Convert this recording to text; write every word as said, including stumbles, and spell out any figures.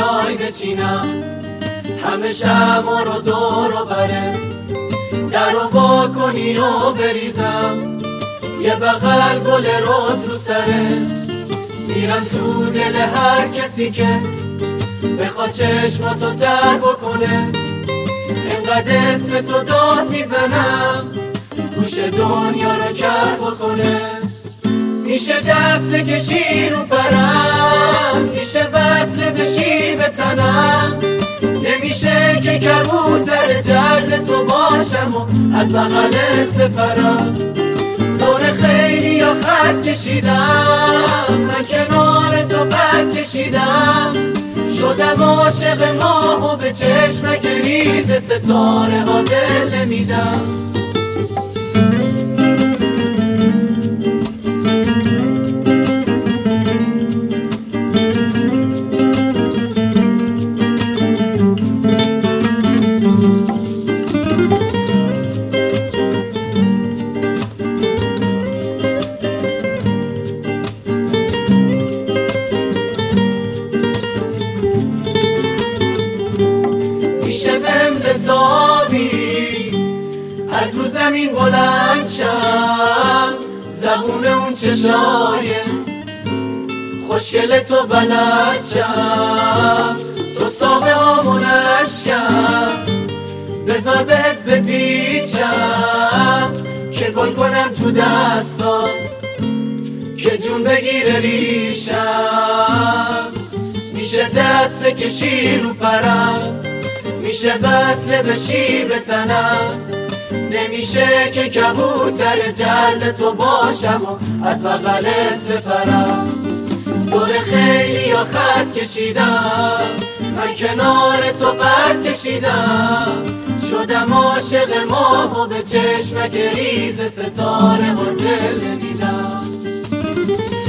بیای بچینم همه شمع رو دور و برت، در رو وا کنی و بریزم یه بغل گل روز رو سرت. میرم تو دل هر کسی که بخواد چشماتو تر بکنه، انقدر اسم تو داد میزنم گوش دنیا رو کر بکنه. میشه دست بکشی رو پرم، میشه وصل بشی به تنم، نمیشه که کبوتر جلد تو باشم و از بغلت بپرم. دور خیلی یا خط کشیدم، من کنار تو خط کشیدم، شدم عاشق ماه و به چشمک ریز ستاره ها دل نمیدم. میشه بهم بتابی از رو زمین بلند شم، زبون اون چشای خوشگل تو بلد شم، تو ساقه هامو نشکم، بذار بهت بپیچم که گل کنم تو دستات که جون بگیره ریشم. میشه دست بکشی رو پرم، میشه وصل بشی به تنم، نمیشه که کبوتر جلد تو باشم و از بغلت بپرم. دور خیلی یا خط کشیدم، من کنار تو خط کشیدم، شدم عاشق ماه و به چشمک ریز ستاره ها دل نمیدم.